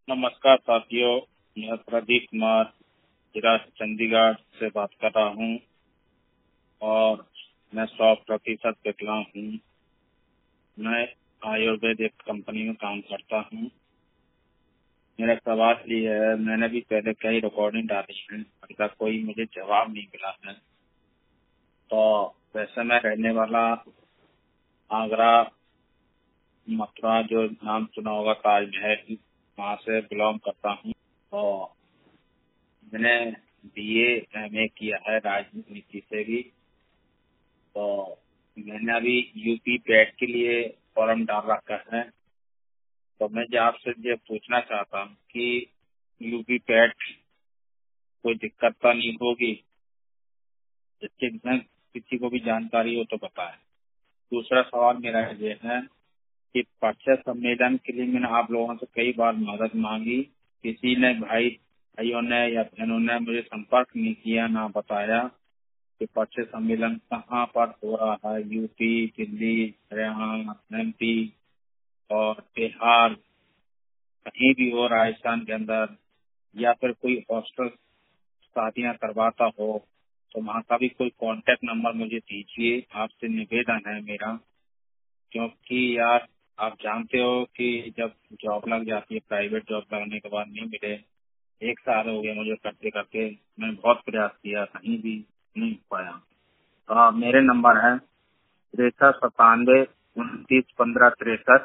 नमस्कार साथियों, मैं प्रदीप कुमार जिला चंडीगढ़ से बात कर रहा हूँ और मैं 100% विकलांग हूँ। मैं आयुर्वेद एक कंपनी में काम करता हूँ। मेरा सवाल ये है, मैंने भी पहले कई रिकॉर्डिंग डाली है, उनका कोई मुझे जवाब नहीं मिला है। तो वैसे मैं रहने वाला आगरा मथुरा, जो नाम सुना होगा ताजमहल, वहाँ से बिलोंग करता हूँ। तो मैंने BA MA किया है राजनीति से भी। तो मैंने अभी यूपी पैट के लिए फॉर्म डाल रखा है। तो मैं जो आपसे ये पूछना चाहता हूँ कि यूपी पैट कोई दिक्कत तो नहीं होगी, जिसके में किसी को भी जानकारी हो तो बताएं। दूसरा सवाल मेरा ये है कि परीक्षा सम्मेलन के लिए मैंने आप लोगों से कई बार मदद मांगी, किसी ने भाइयों ने या बहनों ने मुझे संपर्क नहीं किया, ना बताया कि परीक्षा सम्मेलन कहाँ पर हो रहा है। यूपी, दिल्ली, हरियाणा, MP और बिहार, कहीं भी हो राजस्थान के अंदर, या फिर कोई हॉस्टल शादियां करवाता हो तो वहाँ का भी कोई कांटेक्ट नंबर मुझे दीजिए। आपसे निवेदन है मेरा, क्योंकि यार आप जानते हो कि जब जॉब लग जाती है, प्राइवेट जॉब लगने के बाद नहीं मिले, 1 साल हो गया मुझे करते करते, मैंने बहुत प्रयास किया, कहीं भी नहीं हो पाया। तो मेरे नंबर है 63 97 29 15 63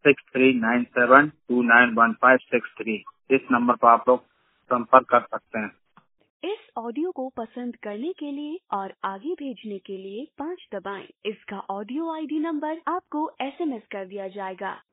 6397291563। इस नंबर पर आप लोग संपर्क कर सकते हैं। इस ऑडियो को पसंद करने के लिए और आगे भेजने के लिए 5 दबाएं। इसका ऑडियो ID नंबर आपको SMS कर दिया जाएगा।